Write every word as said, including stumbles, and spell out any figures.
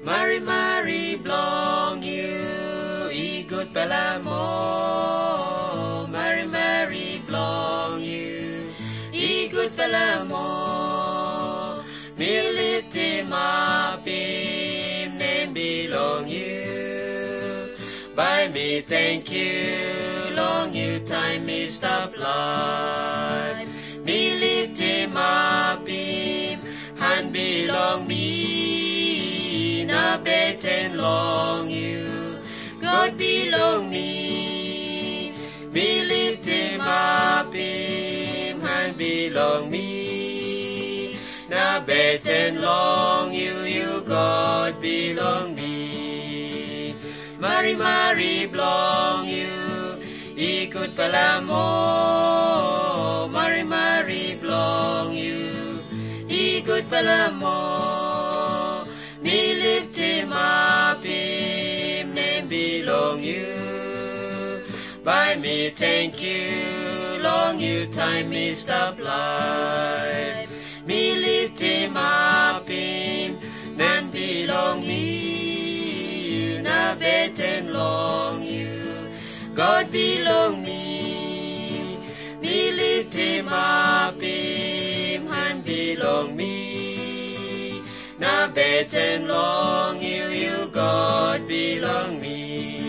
Mary, Mary, belong you, e good Belamo. Mary, Mary, belong you, e good Belamo. Me lift him up, him name belong you. By me, thank you, long you time me stop life. Me lift him up, him hand belong me. Na bet and long you, God belong me. Me lift him up, him hand belong me. Na bet and long you, you God belong me. Mary, Mary, belong you, e good Belamo. Mary, Mary, belong you, e good Belamo. Me lift him up, him name belong you. By me, thank you, long you time me stop life. Me lift him up, him man belong me. Na bet and long you, God belong me. Me lift him up, him hand belong me. Na bet and long you, you God belong me.